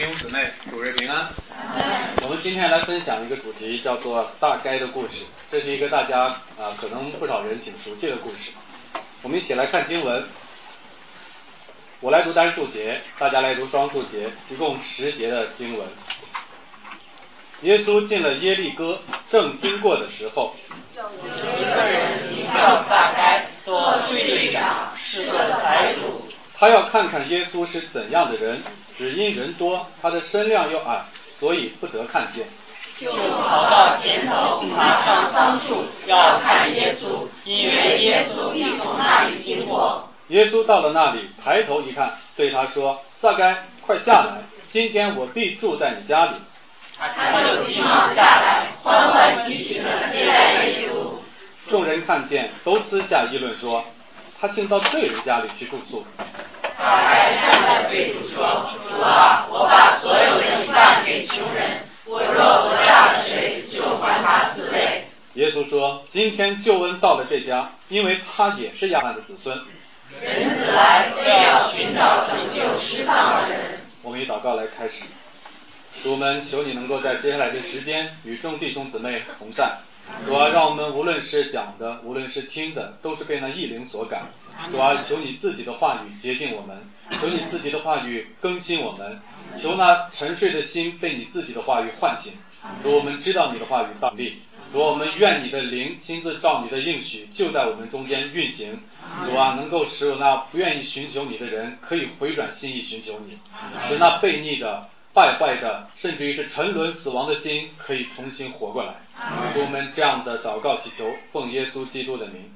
兄姊妹，主日平安。我们今天来分享一个主题，叫做大概的故事。这是一个大家可能不少人挺熟悉的故事。我们一起来看经文，我来读单数节，大家来读双数节，一共10节的经文。耶稣进了耶利哥，正经过的时候， 有一个人名叫撒该，做税吏长，是个财主。 他要看看耶稣是怎样的人，只因人多，他的身量又矮，所以不得看见。 就跑到前头，爬上桑树，要看耶稣，因为耶稣必从那里经过。 耶稣到了那里，抬头一看，对他说：撒该，快下来，今天我必住在你家里。 他就急忙下来，欢欢喜喜地接待耶稣。 众人看见，都私下议论说，他竟到罪人家里去住宿。 撒该站在对主说：主啊，我把所有的一半给穷人，我若讹诈了谁，就还他4倍。 耶稣说：今天救恩到了这家，因为他也是亚伯拉罕的子孙。 人子来，为要寻找拯救失丧的人。 我们以祷告来开始。主们，求你能够在接下来的时间与众弟兄姊妹同在。主啊，让我们无论是讲的，无论是听的，都是被那义灵所感。主啊，求你自己的话语洁净我们，求你自己的话语更新我们，求那沉睡的心被你自己的话语唤醒。主，我们知道你的话语道理。主，我们愿你的灵亲自照你的应许，就在我们中间运行。主啊，能够使那不愿意寻求你的人可以回转心意寻求你，使那悖逆的败坏的，甚至于是沉沦死亡的心可以重新活过来。我们这样的祷告祈求，奉耶稣基督的名。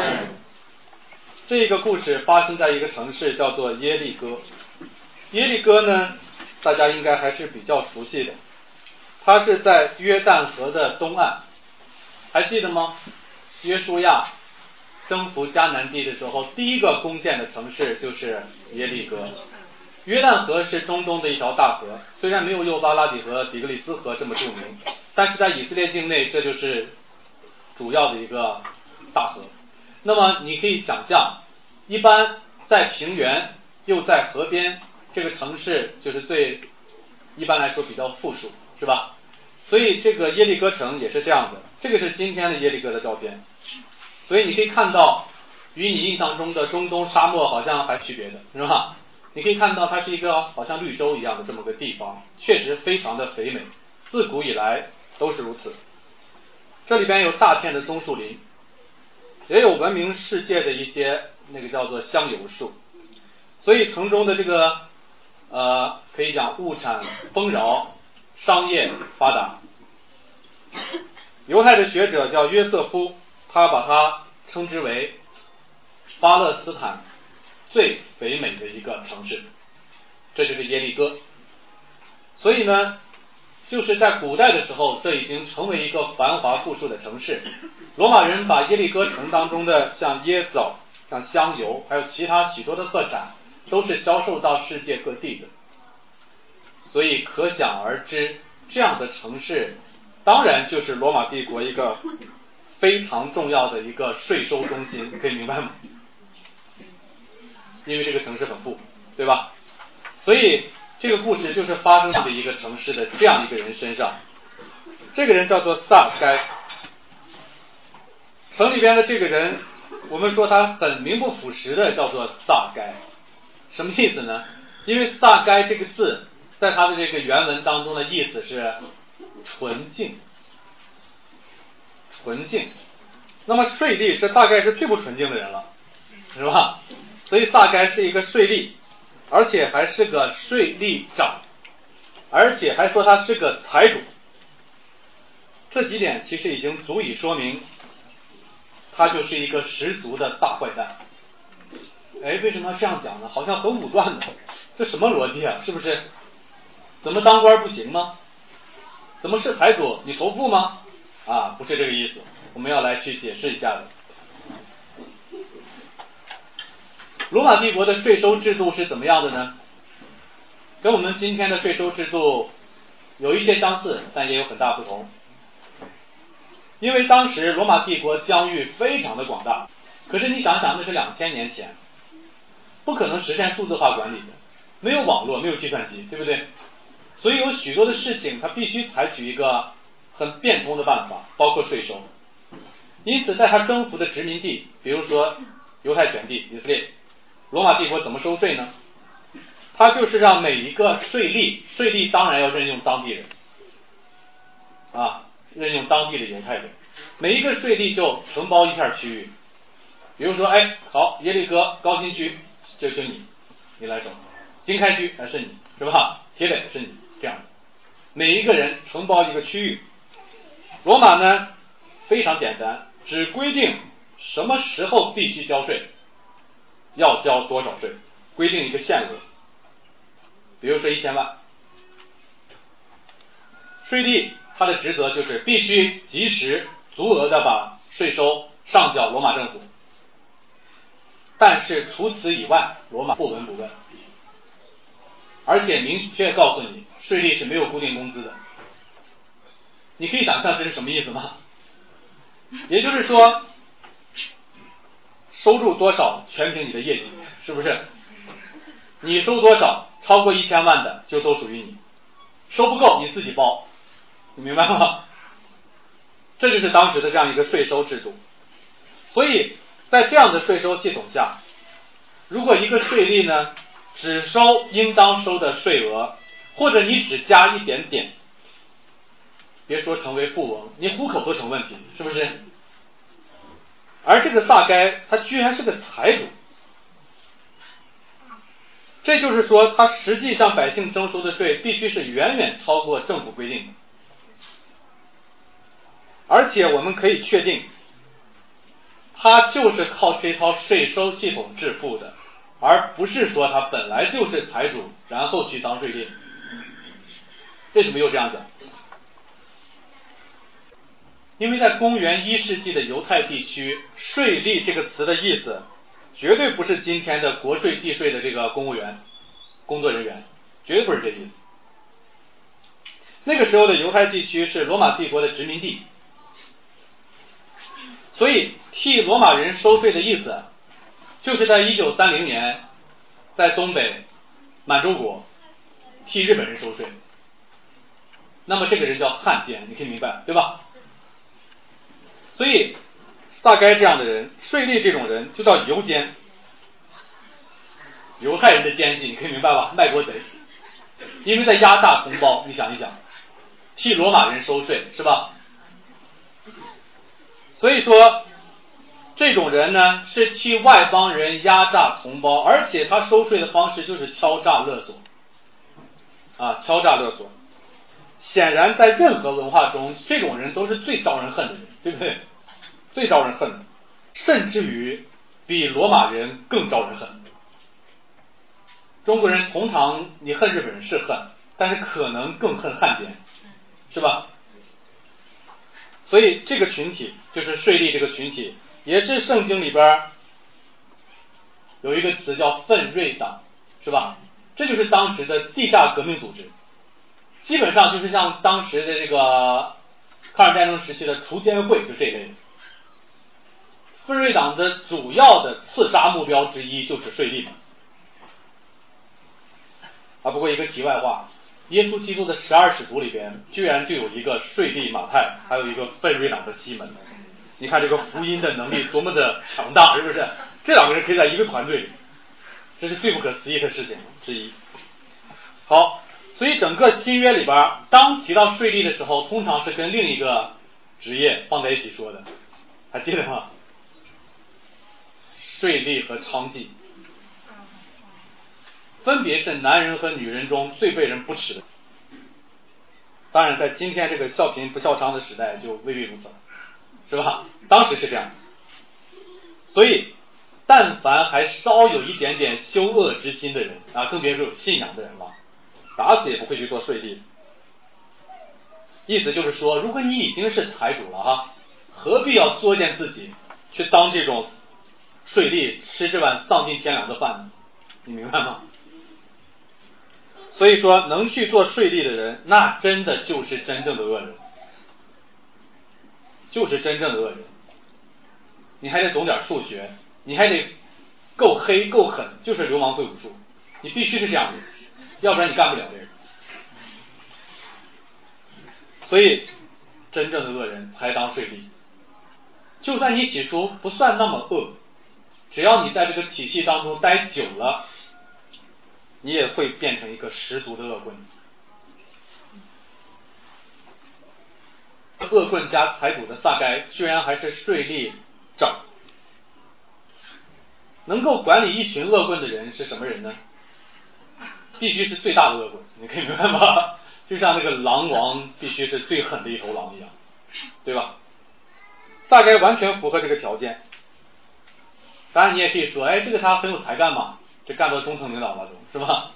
这个故事发生在一个城市叫做耶利哥。耶利哥呢，大家应该还是比较熟悉的，它是在约旦河的东岸。还记得吗？约书亚征服迦南地的时候，第一个攻陷的城市就是耶利哥。约旦河是中东的一条大河，虽然没有幼发拉底河、底格里斯河这么著名，但是在以色列境内，这就是主要的一个大河。那么你可以想象，一般在平原又在河边，这个城市就是一般来说比较富庶，是吧？所以这个耶利哥城也是这样的。这个是今天的耶利哥的照片，所以你可以看到与你印象中的中东沙漠好像还区别的，是吧？你可以看到它是一个好像绿洲一样的这么个地方，确实非常的肥美，自古以来都是如此。这里边有大片的棕树林，也有闻名世界的一些那个叫做香油树，所以城中的这个可以讲物产丰饶，商业发达。犹太的学者叫约瑟夫，他把它称之为巴勒斯坦最肥美的一个城市，这就是耶利哥。所以呢，就是在古代的时候，这已经成为一个繁华富庶的城市。罗马人把耶利哥城当中的像椰枣、像香油，还有其他许多的特产，都是销售到世界各地的。所以可想而知，这样的城市当然就是罗马帝国一个非常重要的一个税收中心，你可以明白吗？因为这个城市很富，对吧？所以这个故事就是发生在一个城市的这样一个人身上。这个人叫做撒该。城里边的这个人，我们说他很名不副实的叫做撒该。什么意思呢？因为撒该这个字在他的这个原文当中的意思是纯净。纯净。那么税吏这大概是最不纯净的人了，是吧？所以撒该是一个税吏，而且还是个税吏长，而且还说他是个财主。这几点其实已经足以说明他就是一个十足的大坏蛋。为什么要这样讲呢？好像很武断的，这什么逻辑啊？是不是？怎么当官不行吗？怎么是财主你仇富吗？不是这个意思，我们要来去解释一下的。罗马帝国的税收制度是怎么样的呢？跟我们今天的税收制度有一些相似，但也有很大不同。因为当时罗马帝国疆域非常的广大，可是你想想，那是2000年前，不可能实现数字化管理的，没有网络，没有计算机，对不对？ 所以有许多的事情他必须采取一个很变通的办法，包括税收。因此在他征服的殖民地，比如说犹太全地以色列，罗马帝国怎么收税呢？他就是让每一个税吏当然要任用当地人任用当地的犹太人，每一个税吏就承包一片区域，比如说好，耶利哥高新区就你来守，经开区是你，是吧？铁北是你，这样每一个人承包一个区域。罗马呢非常简单，只规定什么时候必须交税，要交多少税，规定一个限额，比如说1000万。税吏他的职责就是必须及时足额的把税收上缴罗马政府，但是除此以外罗马不闻不问，而且明确告诉你税吏是没有固定工资的。你可以想象这是什么意思吗？也就是说收入多少全凭你的业绩，是不是？你收多少超过1000万的就都属于你，收不够你自己包，你明白吗？这就是当时的这样一个税收制度。所以在这样的税收系统下，如果一个税吏呢只收应当收的税额，或者你只加一点点，别说成为富翁，你糊口都成问题，是不是？而这个撒该他居然是个财主，这就是说他实际上百姓征收的税必须是远远超过政府规定的。而且我们可以确定他就是靠这套税收系统致富的，而不是说他本来就是财主然后去当税吏。为什么又这样讲？因为在公元1世纪的犹太地区，税吏这个词的意思绝对不是今天的国税地税的这个公务员工作人员，绝对不是这意思。那个时候的犹太地区是罗马帝国的殖民地，所以替罗马人收税的意思就是在1930年在东北满洲国替日本人收税，那么这个人叫汉奸，你可以明白对吧？所以大概这样的人，税吏这种人就叫犹奸，犹太人的奸计，你可以明白吧？卖国贼，因为在压榨同胞，你想一想，替罗马人收税是吧？所以说这种人呢是替外邦人压榨同胞，而且他收税的方式就是敲诈勒索敲诈勒索。显然在任何文化中这种人都是最招人恨的人，对不对？最招人恨的，甚至于比罗马人更招人恨。中国人通常你恨日本人是恨，但是可能更恨汉奸，是吧？所以这个群体就是税吏这个群体，也是圣经里边有一个词叫奋锐党，是吧？这就是当时的地下革命组织，基本上就是像当时的这个抗日战争时期的锄奸会，就这类的。奋锐党的主要的刺杀目标之一就是税吏们。不过一个题外话，耶稣基督的12使徒里边居然就有一个税吏马太，还有一个奋锐党的西门。你看这个福音的能力多么的强大，是不是？这两个人可以在一个团队里，这是最不可思议的事情之一。好，所以整个新约里边当提到税吏的时候，通常是跟另一个职业放在一起说的，还记得吗？税吏和娼妓分别是男人和女人中最被人不耻的。当然在今天这个笑贫不笑娼的时代就未必如此了，是吧？当时是这样。所以但凡还稍有一点点羞恶之心的人更别说有信仰的人了，打死也不会去做税吏。意思就是说，如果你已经是财主了何必要作践自己去当这种税吏，吃这碗丧尽天良的饭呢？你明白吗？所以说能去做税吏的人，那真的就是真正的恶人，就是真正的恶人。你还得懂点数学，你还得够黑够狠，就是流氓会武术，你必须是这样的，要不然你干不了这个。 所以真正的恶人才当税吏。就算你起初不算那么恶，只要你在这个体系当中待久了，你也会变成一个十足的恶棍。恶棍加财主的撒该居然还是税吏长。能够管理一群恶棍的人是什么人呢？必须是最大的恶棍，你可以明白吗？就像那个狼王必须是最狠的一头狼一样，对吧？撒该完全符合这个条件。当然你也可以说，哎，这个他很有才干嘛，这干到中层领导了都，是吧？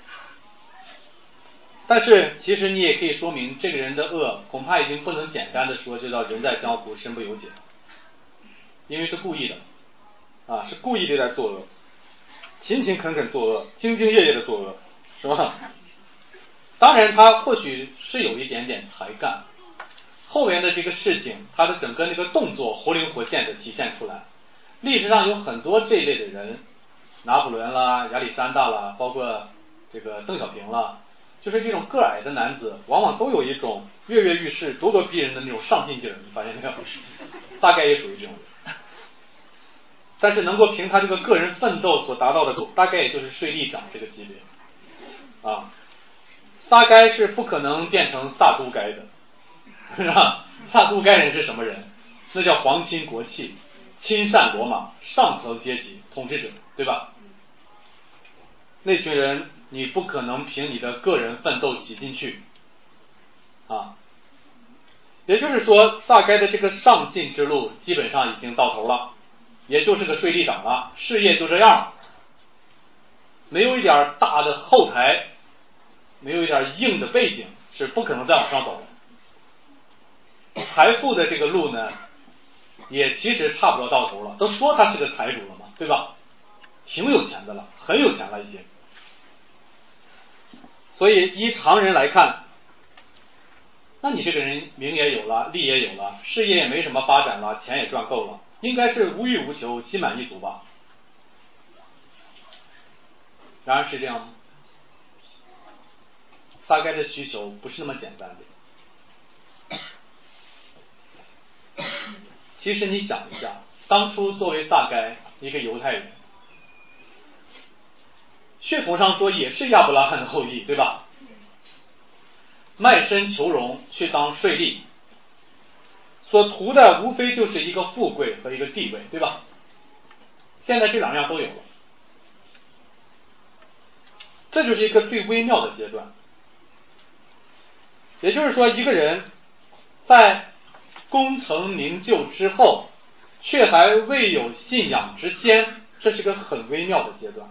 但是其实你也可以说明这个人的恶恐怕已经不能简单的说就叫人在江湖身不由己，因为是故意的啊，是故意的在作恶，勤勤恳恳作恶，兢兢业业的作恶，是吧？当然他或许是有一点点才干，后面的这个事情他的整个那个动作活灵活现的体现出来。历史上有很多这一类的人，拿破仑啦、亚历山大啦，包括这个邓小平啦，就是这种个矮的男子往往都有一种跃跃欲试、咄咄逼人的那种上进劲儿，你发现没有？大概也属于这种人。但是能够凭他这个个人奋斗所达到的，大概也就是税吏长这个级别啊。撒该是不可能变成撒都该的，是吧？撒都该人是什么人？那叫皇亲国戚、亲善罗马、上层阶级统治者，对吧？那群人你不可能凭你的个人奋斗挤进去啊。也就是说，撒该的这个上进之路基本上已经到头了，也就是个税吏长了，事业就这样，没有一点大的后台，没有一点硬的背景，是不可能再往上走的。财富的这个路呢，也其实差不多到头了，都说他是个财主了嘛，对吧？挺有钱的了，很有钱了已经。所以依常人来看，那你这个人名也有了，利也有了，事业也没什么发展了，钱也赚够了，应该是无欲无求，心满意足吧？然而是这样吗？撒该的需求不是那么简单的。其实你想一下，当初作为撒该一个犹太人，血统上说也是亚伯拉罕的后裔，对吧？卖身求荣去当税吏，所图的无非就是一个富贵和一个地位，对吧？现在这两样都有了，这就是一个最微妙的阶段。也就是说，一个人在功成名就之后，却还未有信仰之先，这是个很微妙的阶段。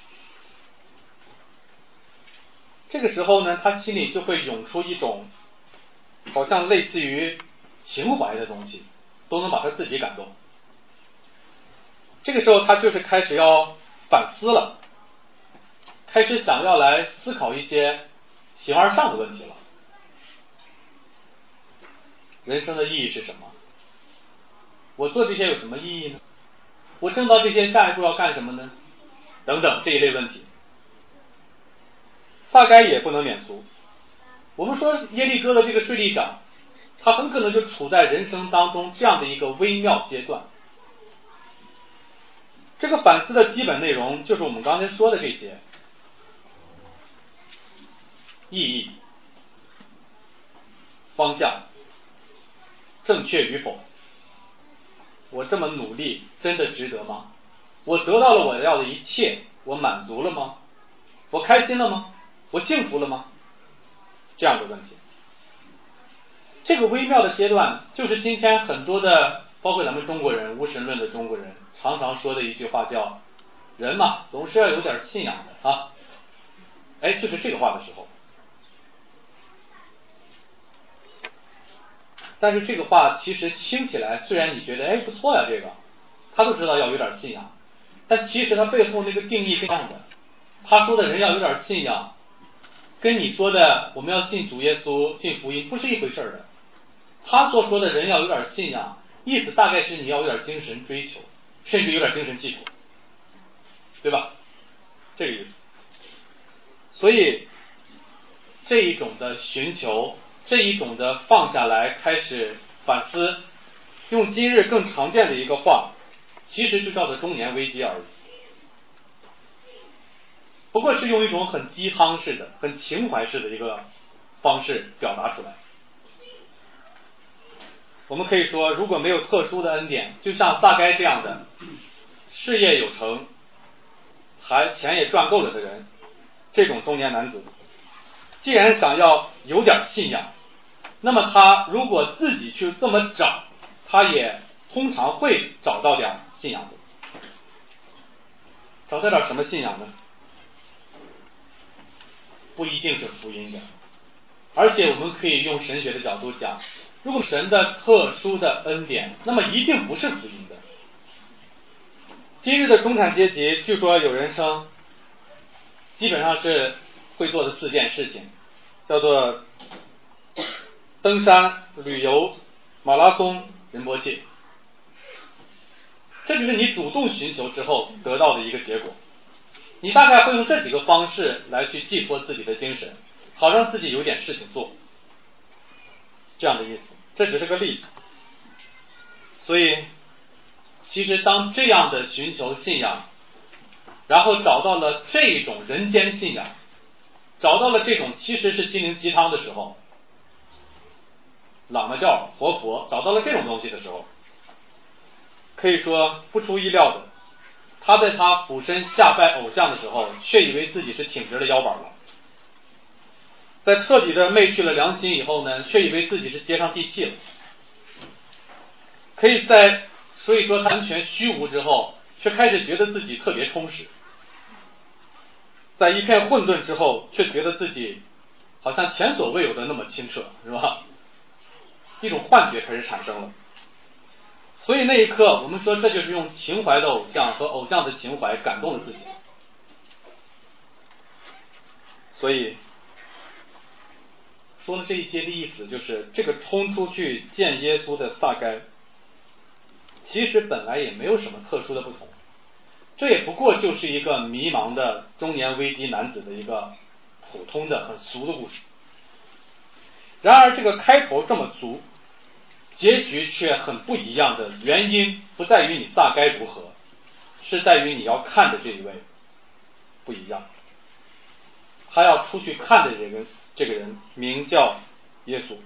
这个时候呢，他心里就会涌出一种好像类似于情怀的东西，都能把他自己感动。这个时候他就是开始要反思了，开始想要来思考一些形而上的问题了。人生的意义是什么？我做这些有什么意义呢？我挣到这些下一步要干什么呢？等等这一类问题。撒该也不能免俗。我们说耶利哥的这个税吏长，他很可能就处在人生当中这样的一个微妙阶段。这个反思的基本内容就是我们刚才说的这些：意义、方向、正确与否，我这么努力真的值得吗？我得到了我要的一切，我满足了吗？我开心了吗？我幸福了吗？这样的问题。这个微妙的阶段，就是今天很多的，包括咱们中国人，无神论的中国人常常说的一句话，叫人嘛，总是要有点信仰的啊。哎，就是这个话的时候。但是这个话其实听起来，虽然你觉得哎不错呀，这个他都知道要有点信仰，但其实他背后那个定义是这样的。他说的人要有点信仰，跟你说的我们要信主耶稣、信福音不是一回事的。他所说的人要有点信仰，意思大概是你要有点精神追求，甚至有点精神寄托，对吧？这个意思。所以这一种的寻求， 这一种的放下来，开始反思，用今日更常见的一个话，其实就叫做中年危机而已。不过是用一种很鸡汤式的、很情怀式的一个方式表达出来。我们可以说，如果没有特殊的恩典，就像撒该这样的事业有成、钱也赚够了的人，这种中年男子，既然想要有点信仰，那么他如果自己去这么找，他也通常会找到点信仰的。找到点什么信仰呢？不一定是福音的，而且我们可以用神学的角度讲，如果神的特殊的恩典，那么一定不是福音的。今日的中产阶级，据说有人称，基本上是会做的4件事情，叫做登山、旅游、马拉松、仁波切。这就是你主动寻求之后得到的一个结果。你大概会用这几个方式来去寄托自己的精神，好让自己有点事情做，这样的意思。这只是个例子。所以其实当这样的寻求信仰，然后找到了这种人间信仰，找到了这种其实是心灵鸡汤的时候，喇嘛教、活佛找到了这种东西的时候，可以说不出意料的，他在他俯身下拜偶像的时候，却以为自己是挺直了腰板了；在彻底的昧去了良心以后呢，却以为自己是接上地气了。所以说他完全虚无之后，却开始觉得自己特别充实。在一片混沌之后，却觉得自己好像前所未有的那么清澈，是吧？一种幻觉开始产生了。所以那一刻，我们说这就是用情怀的偶像和偶像的情怀感动了自己。所以说的这一些的意思就是，这个冲出去见耶稣的撒该，其实本来也没有什么特殊的不同，这也不过就是一个迷茫的中年危机男子的一个普通的很俗的故事。然而这个开头这么俗，结局却很不一样的原因不在于你撒该如何，是在于你要看的这一位不一样。他要出去看的这个人名叫耶稣。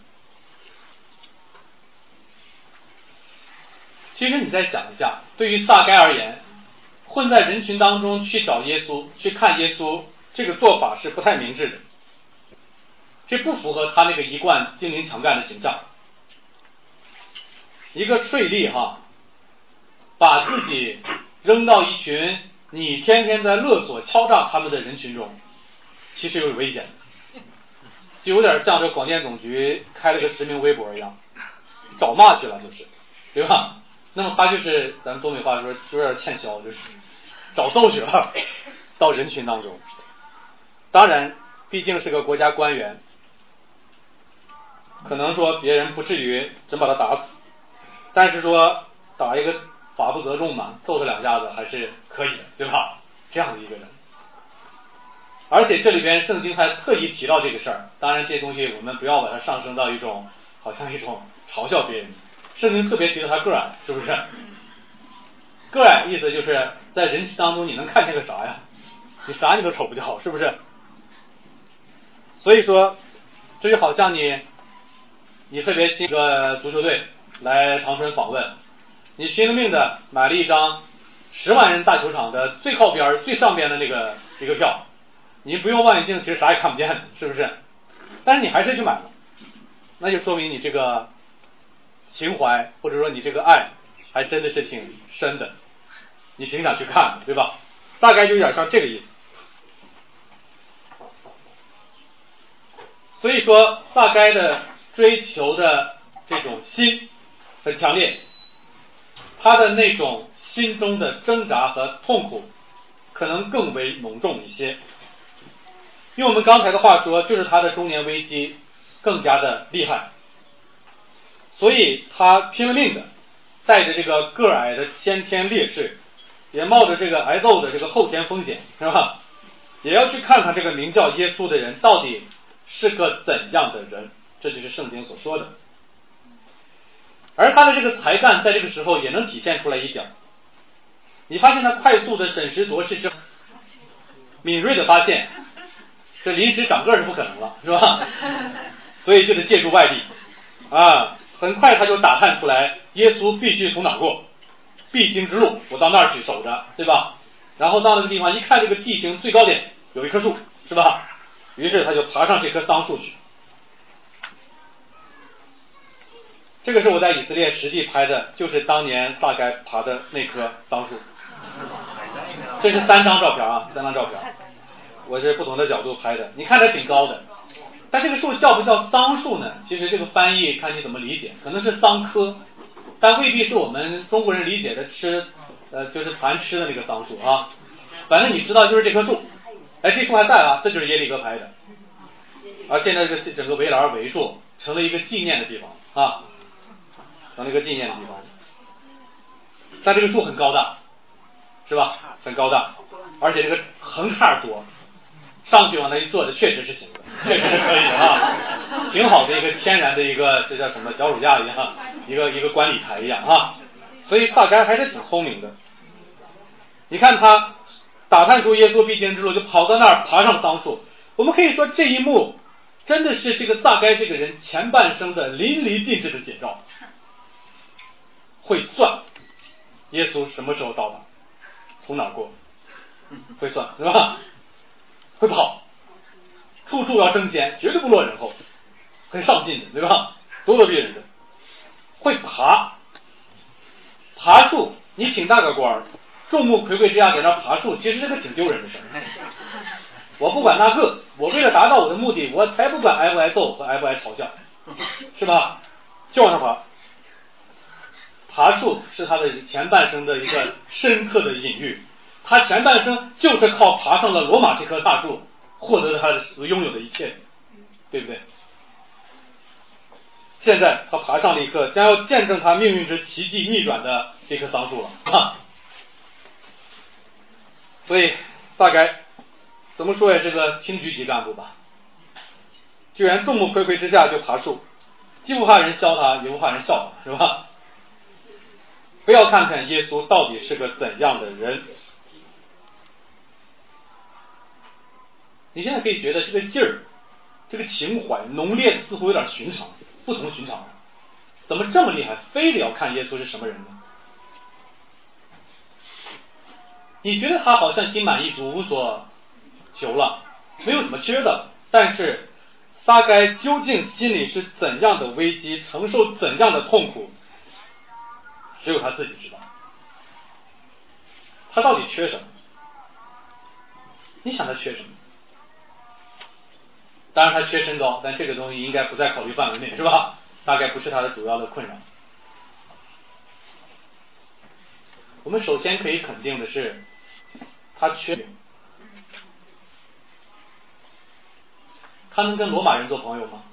其实你再想一下，对于撒该而言，混在人群当中去找耶稣，去看耶稣，这个做法是不太明智的，这不符合他那个一贯精明强干的形象。一个税吏把自己扔到一群你天天在勒索敲诈他们的人群中，其实有点危险，就有点像这广电总局开了个实名微博一样，找骂去了，就是对吧？那么他就是咱们东北话说就有点欠削，就是找揍去了，到人群当中。当然毕竟是个国家官员，可能说别人不至于真把他打死，但是说打一个法不责众嘛，揍他2下子还是可以的，对吧？这样的一个人。而且这里边圣经还特意提到这个事儿，当然这东西我们不要把它上升到一种好像一种嘲笑别人。圣经特别提到他个矮，是不是？个矮意思就是在人群当中你能看见个啥呀？你啥你都瞅不着，是不是？所以说这就好像你特别信个足球队来长春访问，你拼了命的买了一张10万人大球场的最靠边最上边的那个一个票，你不用望远镜其实啥也看不见的，是不是？但是你还是去买了，那就说明你这个情怀或者说你这个爱还真的是挺深的，你挺想去看的，对吧？大概就有点像这个意思。所以说撒该的追求的这种心很强烈，他的那种心中的挣扎和痛苦可能更为浓重一些。用我们刚才的话说，就是他的中年危机更加的厉害，所以他拼了命的带着这个个矮的先天劣势，也冒着这个挨揍的这个后天风险，是吧？也要去看看这个名叫耶稣的人到底是个怎样的人。 这就是圣经所说的。而他的这个才干在这个时候也能体现出来一点，你发现他快速的审时度势之后，敏锐的发现这临时长个是不可能了，是吧？所以就得借助外力啊，很快他就打探出来耶稣必须从哪过，必经之路，我到那儿去守着，对吧？然后到那个地方一看，这个地形最高点有一棵树，是吧？于是他就爬上这棵桑树去。这个是我在以色列实地拍的，就是当年大概爬的那棵桑树。这是3张照片啊，3张照片，我是不同的角度拍的。你看它挺高的，但这个树叫不叫桑树呢？其实这个翻译看你怎么理解，可能是桑科，但未必是我们中国人理解的就是谈吃的那个桑树啊。反正你知道就是这棵树，哎，这树还在啊，这就是耶利哥拍的，而现在这个整个围栏围住，成了一个纪念的地方啊，成了一个纪念的地方。但这个树很高大，是吧？很高大，而且这个横叉多，上去往那一坐着确实是行的，确实是可以的啊，挺好的一个天然的一个，这叫什么脚手架一样，一个观礼台一样啊。所以撒该还是挺聪明的。你看他打探出耶稣必经之路，就跑到那儿爬上桑树。我们可以说这一幕真的是这个撒该这个人前半生的淋漓尽致的写照。会算耶稣什么时候到达，从哪儿过，会算，是吧？会跑，处处要争先，绝对不落人后，很上进的，对吧？咄咄逼人的。会爬树，你挺大个官儿，众目睽睽之下在那爬树，其实是个挺丢人的事儿。我不管那个，我为了达到我的目的，我才不管挨不挨揍和挨不挨嘲笑，是吧？就往上爬。爬树是他的前半生的一个深刻的隐喻，他前半生就是靠爬上了罗马这棵大树获得了他所拥有的一切，对不对？现在他爬上了一棵将要见证他命运之奇迹逆转的这棵桑树了啊！所以大概怎么说也是个厅局级干部吧，居然众目睽睽之下就爬树，既不怕人削他，也不怕人笑他，是吧？不要看看耶稣到底是个怎样的人，你现在可以觉得这个劲儿，这个情怀浓烈，似乎有点寻常，不同寻常，怎么这么厉害，非得要看耶稣是什么人呢？你觉得他好像心满意足，无所求了，没有什么缺的，但是撒该究竟心里是怎样的危机，承受怎样的痛苦，只有他自己知道。他到底缺什么？你想他缺什么？当然他缺身高，但这个东西应该不在考虑范围内，是吧？大概不是他的主要的困扰。我们首先可以肯定的是，他缺。他能跟罗马人做朋友吗？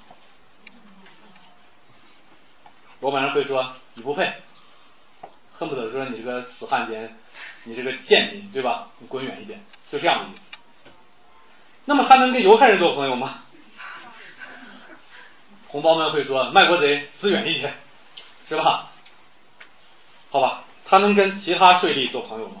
罗马人会说你不配，恨不得说你这个死汉奸，你这个贱民，对吧？你滚远一点，就这样的意思。那么他能跟犹太人做朋友吗？同胞们会说卖国贼死远一些，是吧？好吧，他能跟其他税吏做朋友吗？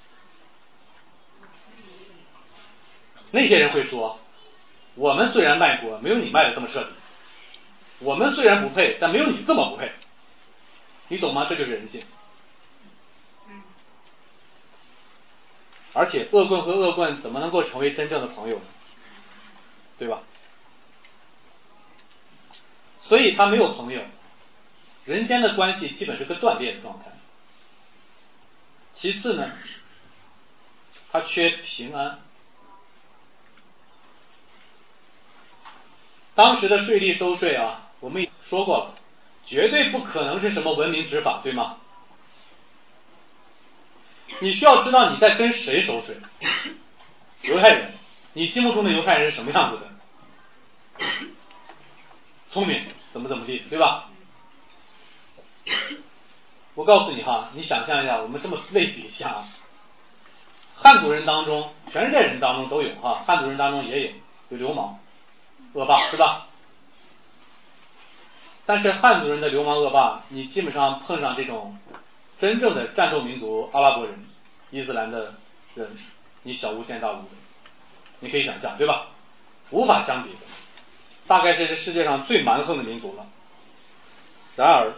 那些人会说，我们虽然卖国，没有你卖的这么彻底，我们虽然不配，但没有你这么不配，你懂吗？这就是人性。而且恶棍和恶棍怎么能够成为真正的朋友呢？对吧？所以他没有朋友，人间的关系基本是个断裂的状态。其次呢，他缺平安。当时的税吏收税啊，我们也说过了，绝对不可能是什么文明执法，对吗？你需要知道你在跟谁收税。犹太人，你心目中的犹太人是什么样子的？聪明，怎么地，对吧？我告诉你哈，你想象一下，我们这么类比一下，汉族人当中，全世界人当中都有哈，汉族人当中也有流氓、恶霸，是吧？ 但是汉族人的流氓恶霸，你基本上碰上这种真正的战斗民族阿拉伯人、伊斯兰的人，你小巫见大巫的，你可以想象，对吧？无法相比的，大概是这世界上最蛮横的民族了。然而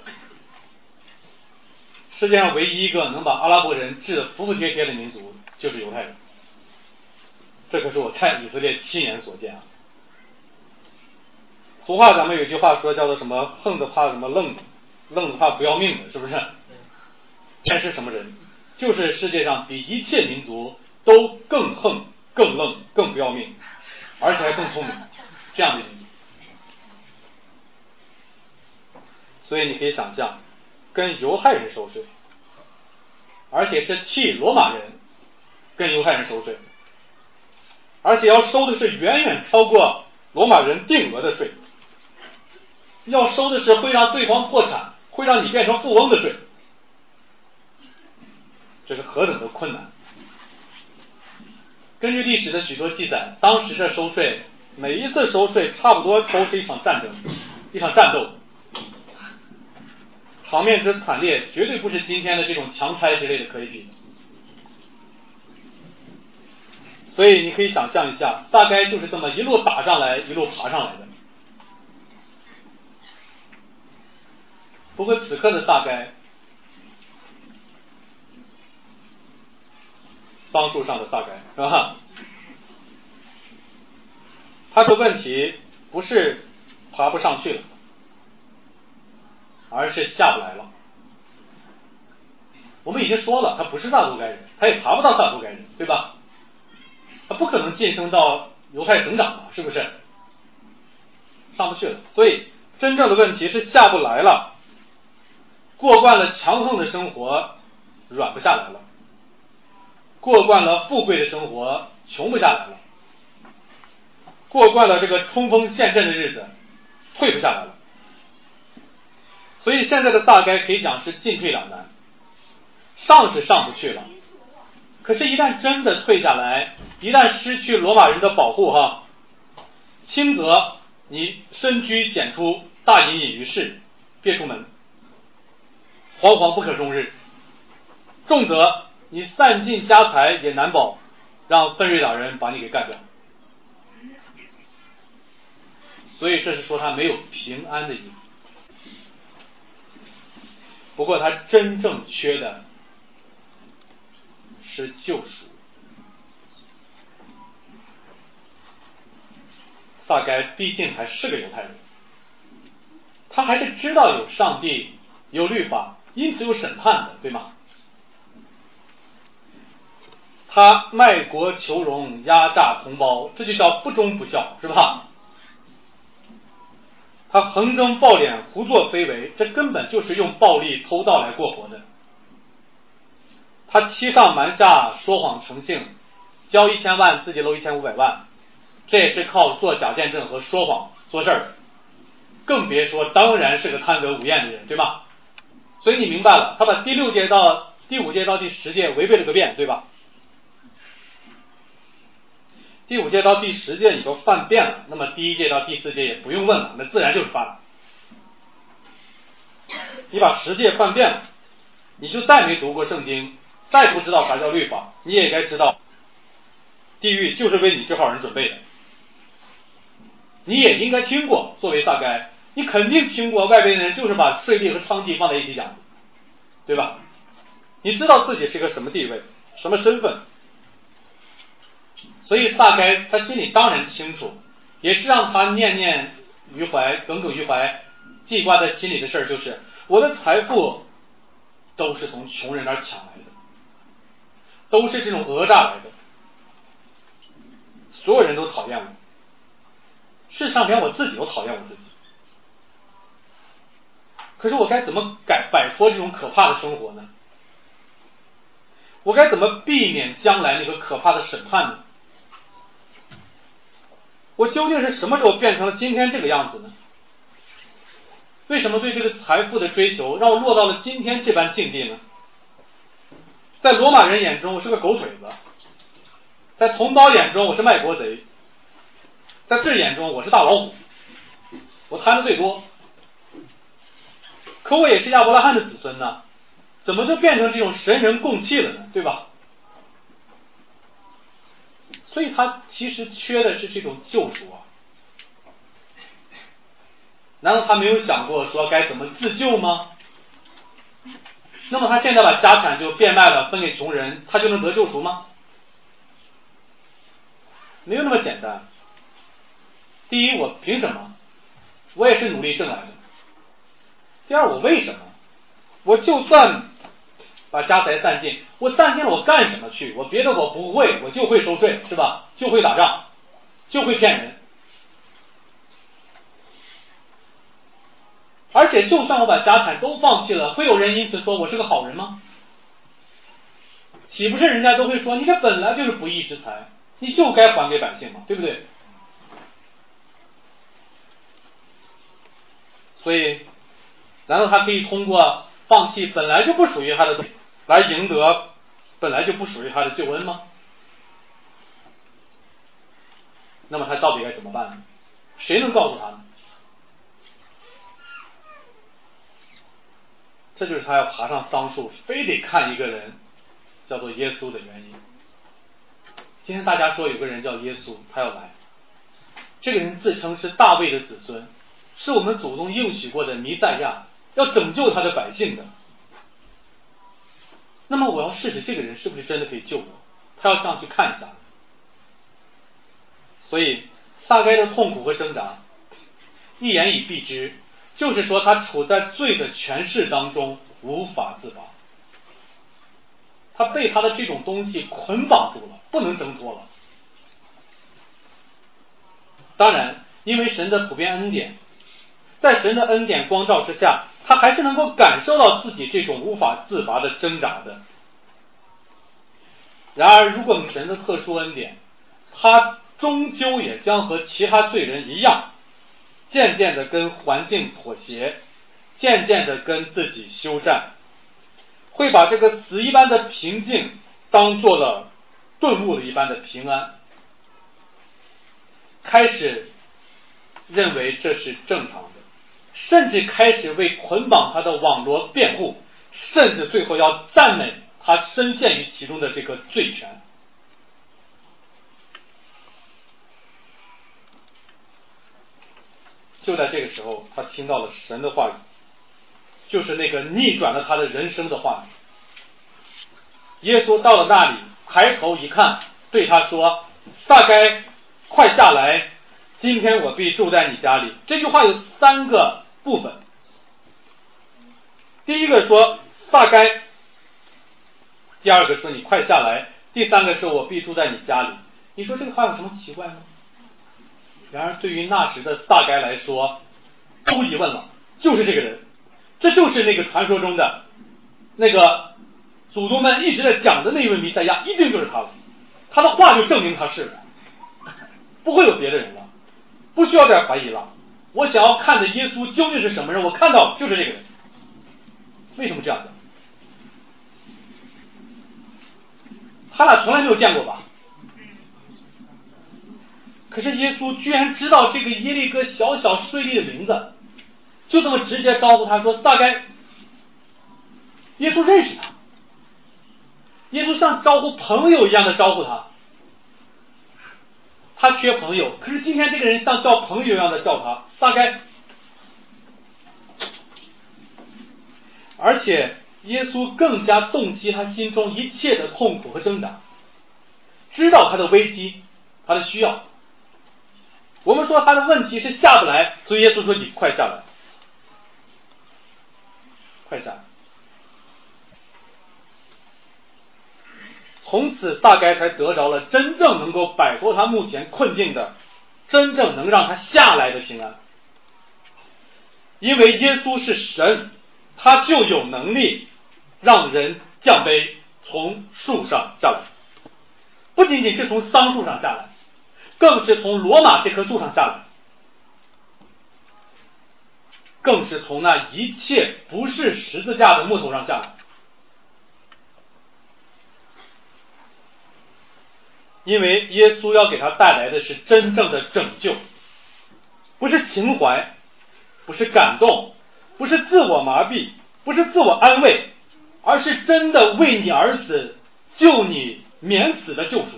世界上唯一一个能把阿拉伯人治得服服帖帖的民族就是犹太人，这可是我在以色列7年所见啊。俗话咱们有句话说叫做什么横的怕什么愣的，愣的怕不要命的，是不是？这是什么人？就是世界上比一切民族都更横、更愣、更不要命，而且还更聪明，这样的民族。所以你可以想象，跟犹太人收税，而且是替罗马人跟犹太人收税，而且要收的是远远超过罗马人定额的税，要收的是会让对方破产、会让你变成富翁的税，这是何等的困难！根据历史的许多记载，当时的收税，每一次收税差不多都是一场战争、一场战斗，场面之惨烈，绝对不是今天的这种强拆之类的可以比的。所以你可以想象一下，大概就是这么一路打上来，一路爬上来的。不过此刻的撒该，桑树上的撒该，是吧？他的问题不是爬不上去了，而是下不来了。我们已经说了，他不是撒都该人，他也爬不到撒都该人，对吧？他不可能晋升到犹太省长嘛，是不是？上不去了。所以真正的问题是下不来了，过惯了强横的生活，软不下来了；过惯了富贵的生活，穷不下来了；过惯了这个冲锋陷阵的日子，退不下来了。所以现在的撒该可以讲是进退两难，上是上不去了，可是一旦真的退下来，一旦失去罗马人的保护轻则你深居简出，大隐隐于市，别出门，惶惶不可终日；重则你散尽家财也难保让奋锐党人把你给干掉。所以这是说他没有平安的意思。不过他真正缺的是救赎。撒该毕竟还是个犹太人，他还是知道有上帝、有律法，因此有审判的，对吗？他卖国求荣，压榨同胞，这就叫不忠不孝，是吧？他横征暴敛，胡作非为，这根本就是用暴力偷盗来过活的。他欺上瞒下，说谎成性，交1000万自己搂1500万，这也是靠做假见证和说谎做事儿，更别说当然是个贪得无厌的人，对吧？所以你明白了，他把第6届到第5届到第10届违背了个遍，对吧？第5届到第10届你都犯遍了，那么第1届到第4届也不用问了，那自然就是犯了。你把10届犯遍了，你就再没读过圣经，再不知道啥叫律法，你也该知道地狱就是为你这号人准备的。你也应该听过，作为撒该，你肯定听过外边人就是把税吏和娼妓放在一起讲，对吧？你知道自己是个什么地位，什么身份，所以撒该他心里当然清楚，也是让他念念于怀、耿耿于怀、记挂在心里的事儿，就是我的财富都是从穷人那儿抢来的，都是这种讹诈来的，所有人都讨厌我，事实上连我自己都讨厌我自己。可是我该怎么摆脱这种可怕的生活呢？我该怎么避免将来那个可怕的审判呢？我究竟是什么时候变成了今天这个样子呢？为什么对这个财富的追求让我落到了今天这般境地呢？在罗马人眼中我是个狗腿子，在同胞眼中我是卖国贼，在这眼中我是大老虎，我贪的最多。 可我也是亚伯拉罕的子孙呢，怎么就变成这种神人共弃了呢？对吧？所以他其实缺的是这种救赎啊。难道他没有想过说该怎么自救吗？那么他现在把家产就变卖了，分给穷人，他就能得救赎吗？没有那么简单。第一，我凭什么？我也是努力挣来的。第二，我为什么？我就算把家财散尽，我散尽了我干什么去？我别的我不会，我就会收税，是吧？就会打仗，就会骗人。而且就算我把家产都放弃了，会有人因此说我是个好人吗？岂不是人家都会说你这本来就是不义之财，你就该还给百姓嘛，对不对？所以难道他可以通过放弃本来就不属于他的东西来赢得本来就不属于他的救恩吗？那么他到底该怎么办呢？谁能告诉他呢？这就是他要爬上桑树非得看一个人叫做耶稣的原因。今天大家说有个人叫耶稣，他要来，这个人自称是大卫的子孙，是我们祖宗应许过的弥赛亚，要拯救他的百姓的。那么我要试试这个人是不是真的可以救我，他要上去看一下。所以撒该的痛苦和挣扎一言以蔽之，就是说他处在罪的权势当中无法自拔，他被他的这种东西捆绑住了，不能挣脱了。当然因为神的普遍恩典，在神的恩典光照之下，他还是能够感受到自己这种无法自拔的挣扎的。然而如果神的特殊恩典，他终究也将和其他罪人一样，渐渐的跟环境妥协，渐渐的跟自己休战，会把这个死一般的平静当做了顿悟了一般的平安，开始认为这是正常的，甚至开始为捆绑他的网罗辩护，甚至最后要赞美他深陷于其中的这个罪权。就在这个时候，他听到了神的话语，就是那个逆转了他的人生的话语。耶稣到了那里，抬头一看，对他说：撒该，快下来，今天我必住在你家里。这句话有3个部分。第一个说撒该，第二个说你快下来，第3个说我必住在你家里。你说这个话有什么奇怪吗？然而对于那时的撒该来说，毫无疑问了，就是这个人，这就是那个传说中的那个祖宗们一直在讲的那一位弥赛亚，一定就是他了。他的话就证明他是，不会有别的人了，不需要再怀疑了。我想要看的耶稣究竟是什么人，我看到就是这个人。为什么这样讲？他俩从来没有见过吧？可是耶稣居然知道这个耶利哥小小税吏的名字，就这么直接招呼他说撒该。耶稣认识他，耶稣像招呼朋友一样的招呼他。他缺朋友，可是今天这个人像叫朋友一样的叫他撒该。而且耶稣更加洞悉他心中一切的痛苦和挣扎，知道他的危机，他的需要。我们说他的问题是下不来，所以耶稣说你快下来，快下来。从此撒该才得着了真正能够摆脱他目前困境的，真正能让他下来的平安。因为耶稣是神，他就有能力让人降卑，从树上下来，不仅仅是从桑树上下来，更是从罗马这棵树上下来，更是从那一切不是十字架的木头上下来。因为耶稣要给他带来的是真正的拯救，不是情怀，不是感动， 不是自我麻痹，不是自我安慰，而是真的为你而死，救你免死的救赎。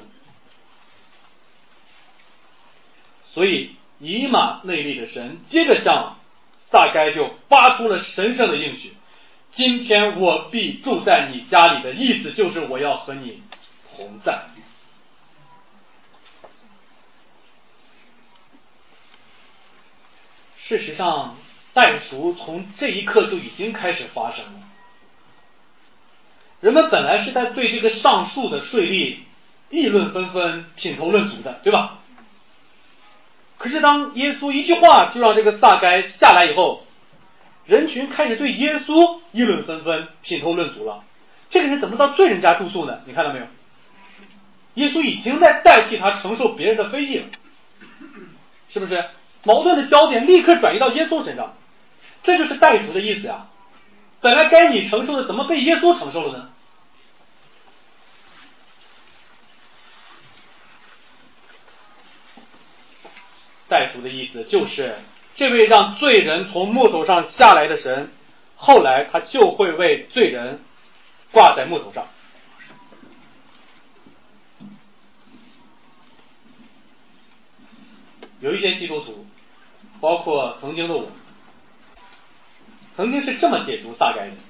所以以马内利的神接着向撒该就发出了神圣的应许，今天我必住在你家里，的意思就是我要和你同在。事实上代赎从这一刻就已经开始发生了。人们本来是在对这个上述的税吏议论纷纷，品头论足的，对吧？可是当耶稣一句话就让这个撒该下来以后，人群开始对耶稣议论纷纷，品头论足了。这个人怎么到罪人家住宿呢？你看到没有？耶稣已经在代替他承受别人的非议了，是不是？矛盾的焦点立刻转移到耶稣身上，这就是代赎的意思呀。本来该你承受的，怎么被耶稣承受了呢？代赎的意思就是这位让罪人从木头上下来的神，后来他就会为罪人挂在木头上。有一些基督徒，包括曾经的我，曾经是这么解读撒该的，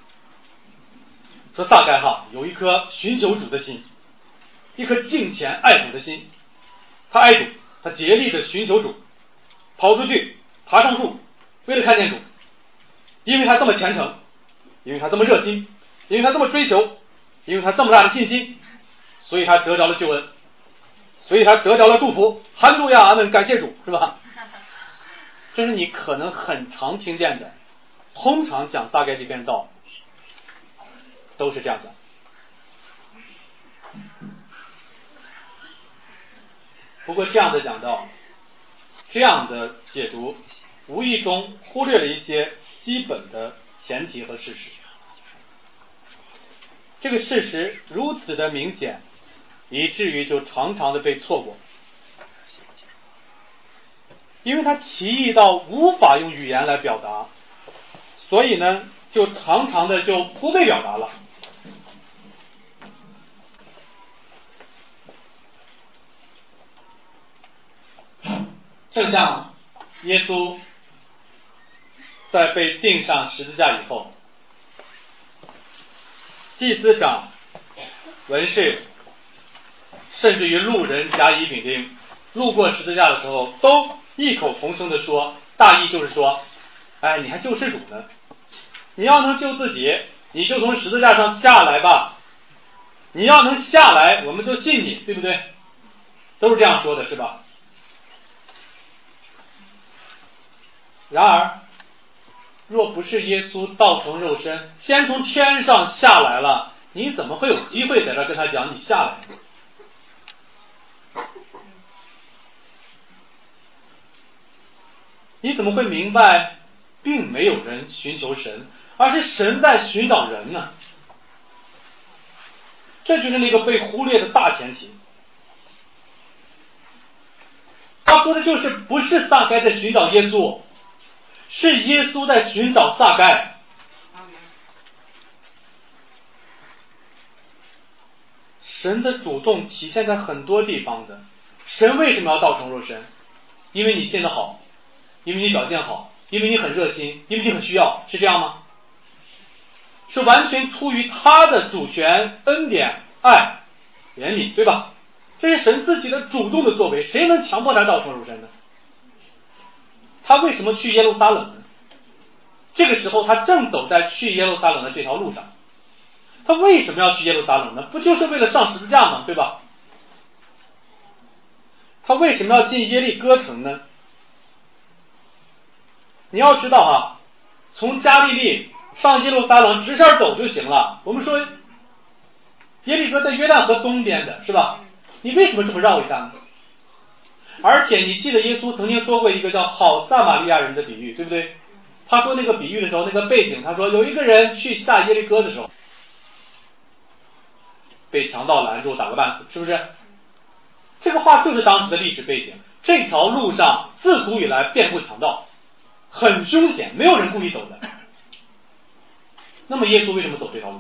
说撒该有一颗寻求主的心，一颗敬虔爱主的心，他爱主，他竭力的寻求主，跑出去爬上树，为了看见主，因为他这么虔诚，因为他这么热心，因为他这么追求，因为他这么大的信心，所以他得着了救恩，所以他得着了祝福，哈利路亚阿们，感谢主，是吧？这是你可能很常听见的，通常讲撒该这篇道都是这样讲。不过这样的讲道，这样的解读，无意中忽略了一些基本的前提和事实。这个事实如此的明显，以至于就常常的被错过，因为它奇异到无法用语言来表达，所以呢，就常常的就不被表达了。正像耶稣在被钉上十字架以后，祭司长、文士，甚至于路人甲乙丙丁，路过十字架的时候，都异口同声的说，大意就是说，哎，你还救世主呢？你要能救自己，你就从十字架上下来吧。你要能下来，我们就信你，对不对？都是这样说的，是吧？然而，若不是耶稣道成肉身，先从天上下来了，你怎么会有机会在这跟他讲你下来呢？你怎么会明白并没有人寻求神，而是神在寻找人呢？这就是那个被忽略的大前提。他说的就是不是撒该在寻找耶稣，是耶稣在寻找撒该。神的主动体现在很多地方的。神为什么要道成肉身？因为你信得好，因为你表现好，因为你很热心，因为你很需要，是这样吗？是完全出于他的主权、恩典、爱、怜悯，对吧？这是神自己的主动的作为，谁能强迫他道成肉身呢？他为什么去耶路撒冷呢？这个时候他正走在去耶路撒冷的这条路上。他为什么要去耶路撒冷呢？不就是为了上十字架吗？对吧？他为什么要进耶利哥城呢？你要知道从加利利上耶路撒冷直线走就行了。我们说耶利哥在约旦河东边的，是吧？你为什么这么绕一下呢？而且你记得耶稣曾经说过一个叫好撒玛利亚人的比喻，对不对？他说那个比喻的时候，那个背景，他说有一个人去下耶利哥的时候，被强盗拦住，打个半死，是不是？这个话就是当时的历史背景。这条路上自古以来遍布强盗， 很凶险，没有人故意走的。那么耶稣为什么走这条路？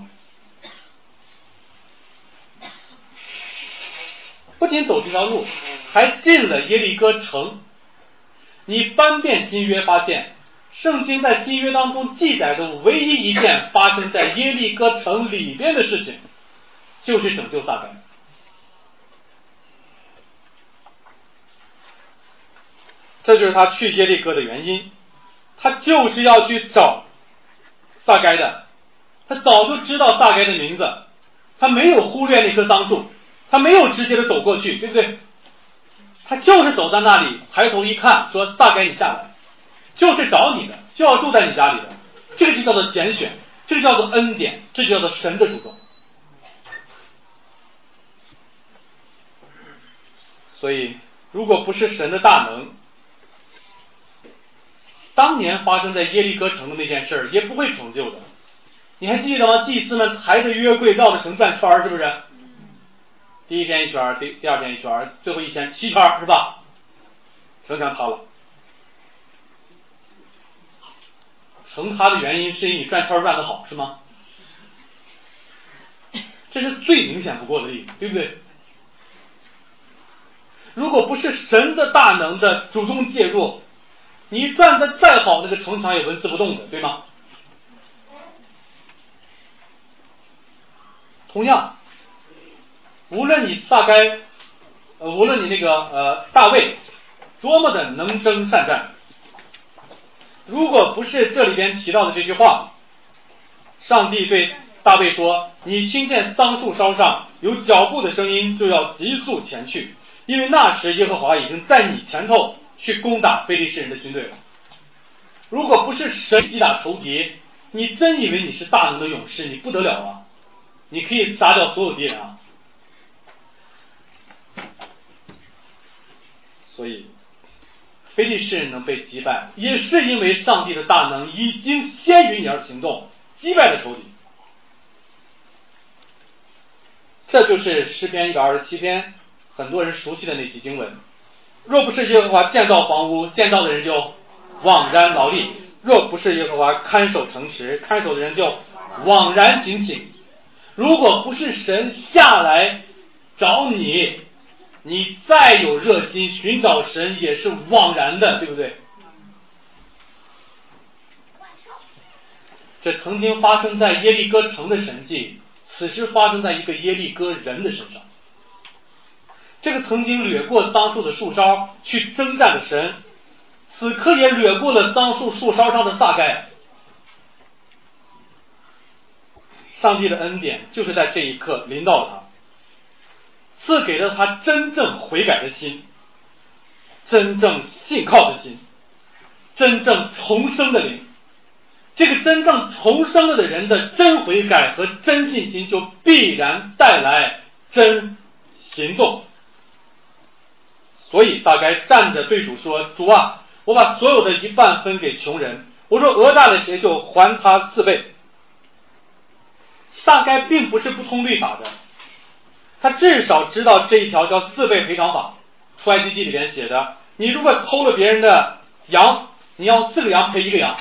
不仅走这条路，还进了耶利哥城。你翻遍新约发现，圣经在新约当中记载的唯一一件发生在耶利哥城里边的事情，就是拯救撒该。这就是他去耶利哥的原因，他就是要去找撒该的。他早就知道撒该的名字，他没有忽略那棵桑树，他没有直接的走过去，对不对？他就是走到那里，抬头一看，说撒该你下来，就是找你的，就要住在你家里的。这个就叫做拣选，这个叫做恩典，这就叫做神的主动。所以如果不是神的大能，当年发生在耶利哥城的那件事也不会成就的。你还记得吗？祭司们抬着约柜绕着城转圈，是不是？第一天一圈，第二天一圈，最后一天7圈，是吧？城墙塌了。城塌的原因是因为你转圈转得好，是吗？这是最明显不过的例子，对不对？如果不是神的大能的主动介入，你转得再好，那个城墙也纹丝不动的，对吗？同样，无论你撒该，无论你那个大卫多么的能征善战，如果不是这里边提到的这句话，上帝对大卫说：“你听见桑树梢上有脚步的声音，就要急速前去，因为那时耶和华已经在你前头去攻打非利士人的军队了。”如果不是神击打仇敌，你真以为你是大能的勇士，你不得了啊！你可以杀掉所有敌人啊！所以非利士人能被击败，也是因为上帝的大能已经先于你而行动，击败了仇敌。这就是诗篇127篇很多人熟悉的那句经文：若不是耶和华建造房屋，建造的人就枉然劳力；若不是耶和华看守城池，看守的人就枉然警醒。如果不是神下来找你，你再有热心寻找神也是枉然的，对不对？这曾经发生在耶利哥城的神迹，此时发生在一个耶利哥人的身上。这个曾经掠过桑树的树梢去征战的神，此刻也掠过了桑树树梢上的撒该。上帝的恩典就是在这一刻临到了他，赐给了他真正悔改的心，真正信靠的心，真正重生的灵。这个真正重生了的人的真悔改和真信心，就必然带来真行动。所以大概站着对主说：“主啊，我把所有的一半分给穷人，我说讹诈了谁就还他4倍。”大概并不是不通律法的，他至少知道这一条叫4倍赔偿法。出埃及记里边写的，你如果偷了别人的羊，你要4个羊赔1个羊。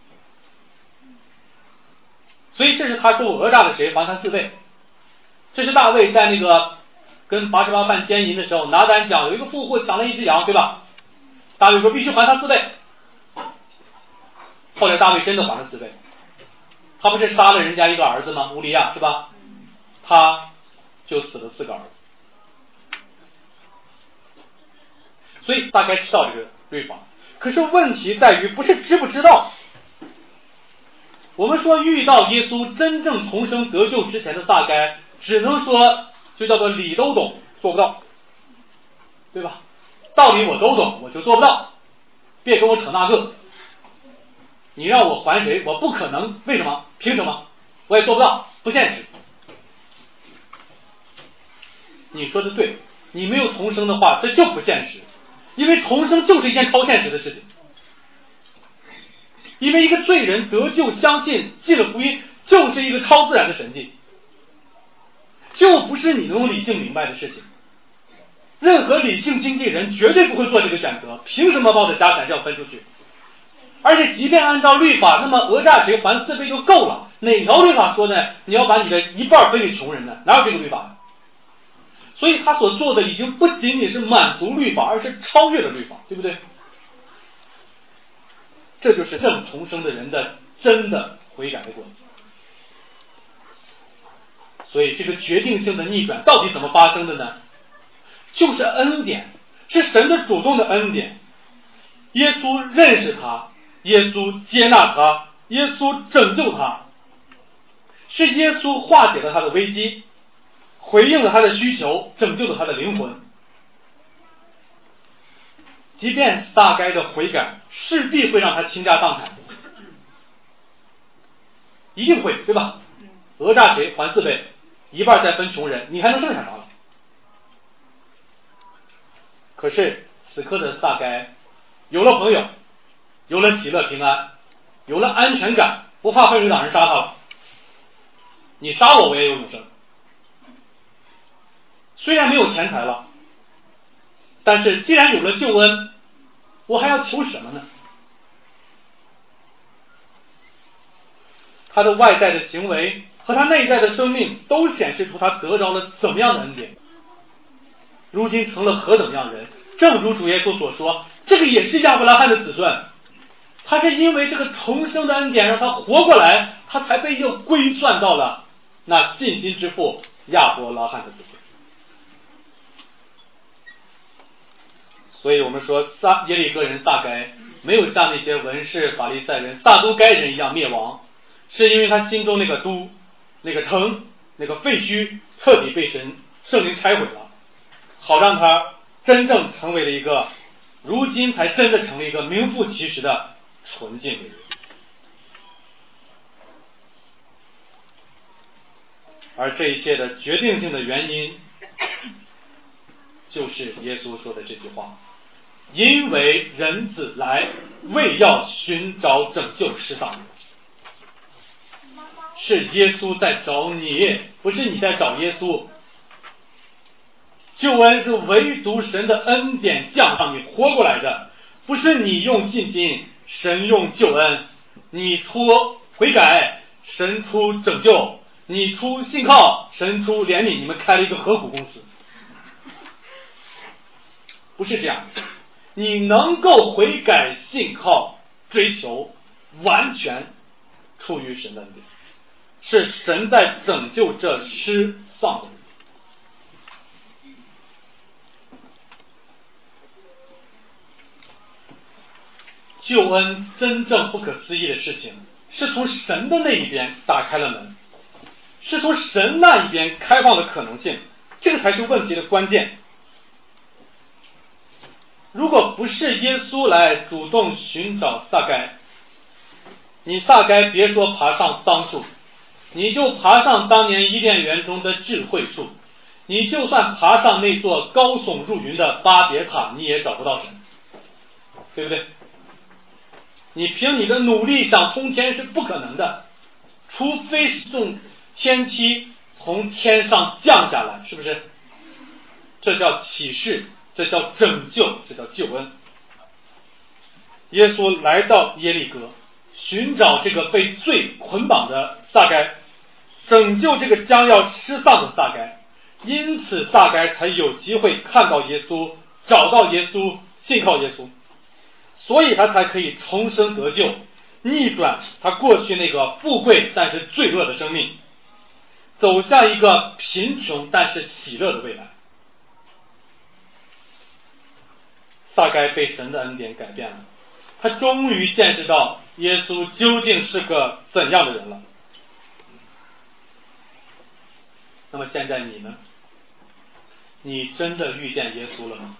所以这是他说我讹诈了谁还他4倍。这是大卫在那个跟拔示巴犯奸淫的时候，拿单讲有一个富户抢了1只羊，对吧？大卫说必须还他4倍。后来大卫真的还了4倍。他不是杀了人家一个儿子吗？乌利亚，是吧？他就死了4个儿子。所以大概知道这个律法。可是问题在于不是知不知道。我们说遇到耶稣真正重生得救之前的撒该，只能说就叫做理都懂，做不到，对吧？道理我都懂，我就做不到，别跟我扯那个。你让我还谁？我不可能。为什么？凭什么？我也做不到，不现实。你说的对，你没有重生的话，这就不现实，因为重生就是一件超现实的事情。因为一个罪人得救相信信了福音，就是一个超自然的神迹，就不是你能用理性明白的事情。任何理性经纪人绝对不会做这个选择，凭什么把我的家产这样分出去？ 而且即便按照律法，那么讹诈谁还4倍就够了。哪条律法说呢？你要把你的一半分给穷人呢？哪有这个律法？所以他所做的已经不仅仅是满足律法，而是超越了律法，对不对？这就是正重生的人的真的悔改的过程。所以这个决定性的逆转到底怎么发生的呢？就是恩典，是神的主动的恩典。耶稣认识他，耶稣接纳他，耶稣拯救他，是耶稣化解了他的危机，回应了他的需求，拯救了他的灵魂。即便撒该的悔改势必会让他倾家荡产，一定会，对吧？讹诈谁还4倍，一半再分穷人，你还能剩下啥了？可是此刻的撒该有了朋友，有了喜乐平安，有了安全感，不怕会有党人杀他了。你杀我，我也有永生。虽然没有钱财了，但是既然有了救恩，我还要求什么呢？他的外在的行为和他内在的生命都显示出他得着了怎么样的恩典，如今成了何等样人。正如主耶稣所说，这个也是亚伯拉罕的子孙，他是因为这个重生的恩典让他活过来，他才被又归算到了那信心之父亚伯拉罕的子孙。所以我们说耶利哥人撒该没有像那些文士法利赛人撒都该人一样灭亡，是因为他心中那个都那个城那个废墟彻底被圣灵拆毁了，好让他真正成为了一个如今才真的成为一个名副其实的纯净的人。而这一切的决定性的原因就是耶稣说的这句话，因为人子来为要寻找拯救失丧的人。是耶稣在找你，不是你在找耶稣。救恩是唯独神的恩典降上你活过来的，不是你用信心，神用救恩。你出悔改，神出拯救；你出信靠，神出怜悯。你们开了一个合股公司，不是这样。你能够悔改、信靠、追求，完全出于神的恩典，是神在拯救这失丧的人。救恩真正不可思议的事情，是从神的那一边打开了门，是从神那一边开放了可能性，这个才是问题的关键。如果不是耶稣来主动寻找撒该，你撒该别说爬上桑树，你就爬上当年伊甸园中的智慧树，你就算爬上那座高耸入云的巴别塔，你也找不到神，对不对？你凭你的努力想通天是不可能的，除非是从天梯从天上降下来，是不是？这叫启示，这叫拯救，这叫救恩。耶稣来到耶利哥，寻找这个被罪捆绑的撒该，拯救这个将要失丧的撒该，因此撒该才有机会看到耶稣，找到耶稣，信靠耶稣，所以他才可以重生得救，逆转他过去那个富贵但是罪恶的生命，走向一个贫穷但是喜乐的未来。撒该被神的恩典改变了，他终于见识到耶稣究竟是个怎样的人了。那么现在你呢？你真的遇见耶稣了吗？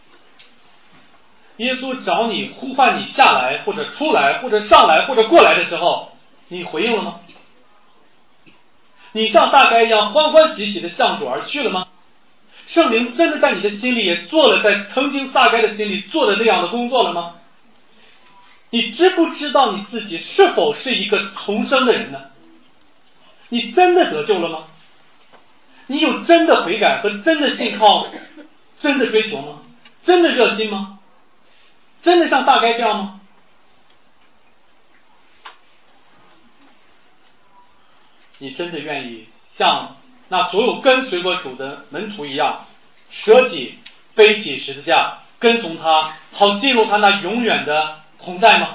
耶稣找你，呼唤你下来或者出来或者上来或者过来的时候，你回应了吗？你像撒该一样欢欢喜喜的向主而去了吗？圣灵真的在你的心里也做了在曾经撒该的心里做的那样的工作了吗？你知不知道你自己是否是一个重生的人呢？你真的得救了吗？你有真的悔改和真的信靠，真的追求吗？真的热心吗？真的像撒该这样吗？ 你真的愿意像那所有跟随过主的门徒一样，舍己背起十字架跟从他，好进入他那永远的同在吗？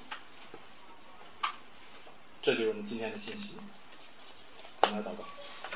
这就是我们今天的信息。我们来祷告。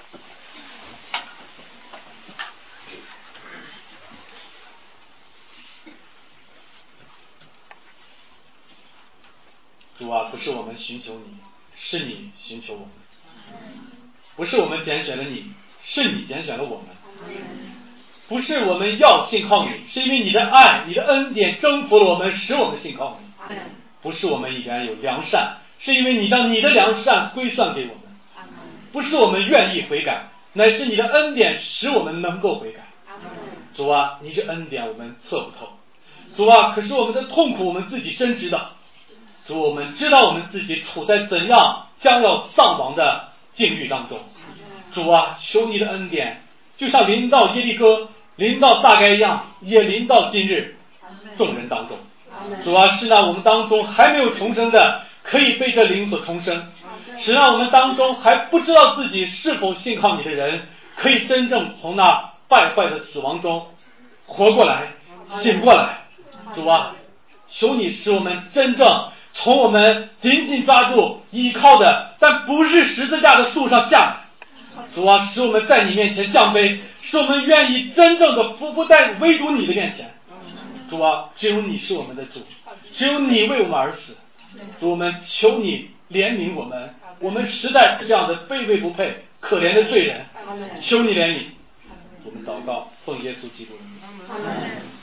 主啊，不是我们寻求你，是你寻求我们；不是我们拣选了你，是你拣选了我们；不是我们要信靠你，是因为你的爱、你的恩典征服了我们，使我们信靠你；不是我们依然有良善，是因为你将你的良善归算给我们；不是我们愿意悔改，乃是你的恩典使我们能够悔改。主啊，你这恩典我们测不透。主啊，可是我们的痛苦我们自己真知道。主，我们知道我们自己处在怎样将要丧亡的境遇当中。主啊，求你的恩典就像临到耶利哥、临到撒该一样，也临到今日众人当中。主啊，是那我们当中还没有重生的，可以被这灵所重生；使那我们当中还不知道自己是否信靠你的人，可以真正从那败坏的死亡中活过来、醒过来。主啊，求你使我们真正从我们紧紧抓住依靠的但不是十字架的树上下来。主啊，使我们在你面前降卑，使我们愿意真正的匍匐在唯独你的面前。主啊，只有你是我们的主，只有你为我们而死。主，我们求你怜悯我们，我们实在是这样的卑微不配、可怜的罪人，求你怜悯。我们祷告，奉耶稣基督的名。